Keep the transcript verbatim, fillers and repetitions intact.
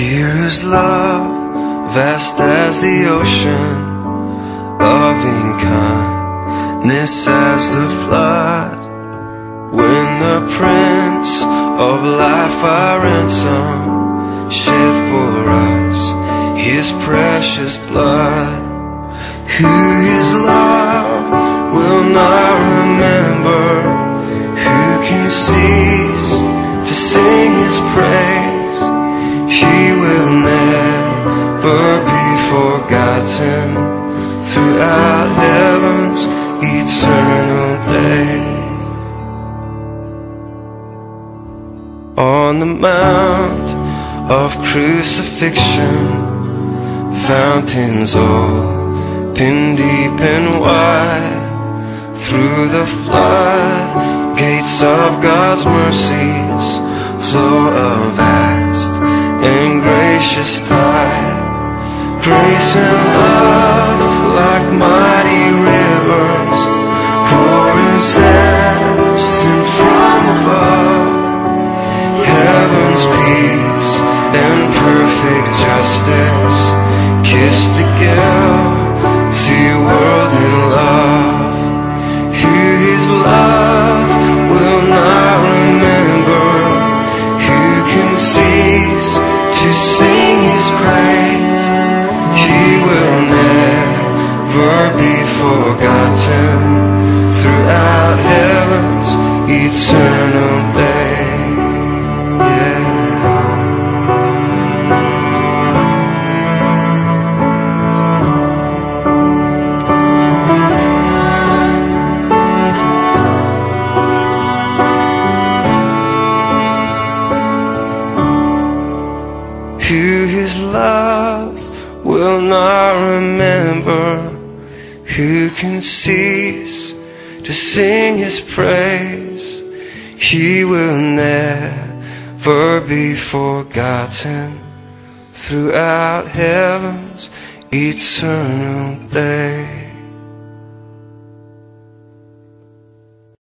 Here is love, vast as the ocean, loving kindness as the flood. When the Prince of Life, our ransom, shed for us His precious blood. Who His love will not remember? Who can cease to sing His praise? He will never be forgotten throughout heaven's eternal day. On the mount of crucifixion, fountains open deep and wide. Through the flood gates of God's mercies flow a vast and gracious tide. Grace and love like mighty rivers pouring sent from above. Heaven's peace and perfect justice kiss the guilty world in love. Who His love will not remember? Who can cease to sing His praise? He will never be forgotten throughout heaven's eternal day. Who His love will not remember? Who can cease to sing His praise? He will never be forgotten throughout heaven's eternal day.